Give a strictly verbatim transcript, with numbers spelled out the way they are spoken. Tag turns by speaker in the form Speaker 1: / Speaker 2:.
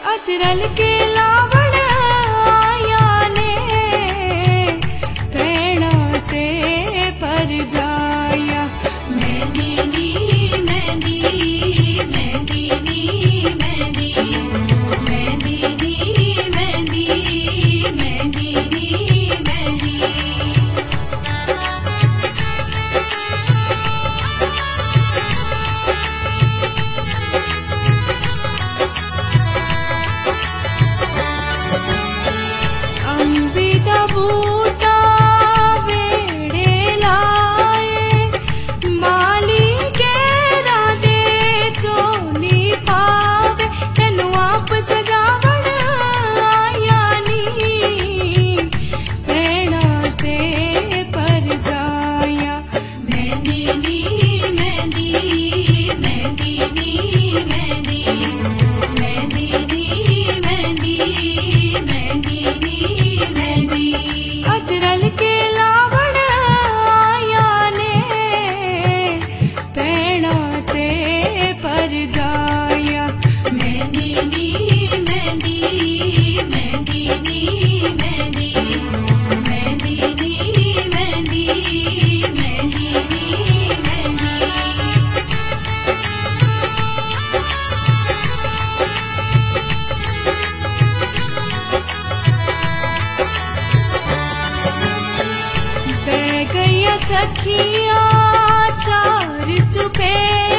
Speaker 1: अजरल के लावण आया ने प्रेरणा ते पर जाया। मेहंदी नी मेहंदी मेहंदी नी मेहंदी मेहंदी नी मेहंदी मेहंदी नी मेहंदी। बूटा वेड़े लाए माली के राधे चोली पावे तेनू आप सजावण आया नी प्रेरणा ते पर जाया। मेहंदी नी मेहंदी मेहंदी नी मेहंदी मेहंदी नी मेहंदी मेहंदी नी मेहंदी। अजरल के लावण आया ने प्रेरणा ते पर जाया। मेहंदी नी मेहंदी मेहंदी नी मेहंदी मेहंदी नी मेहंदी मेहंदी नी मेहंदी। सखिया चार चुपे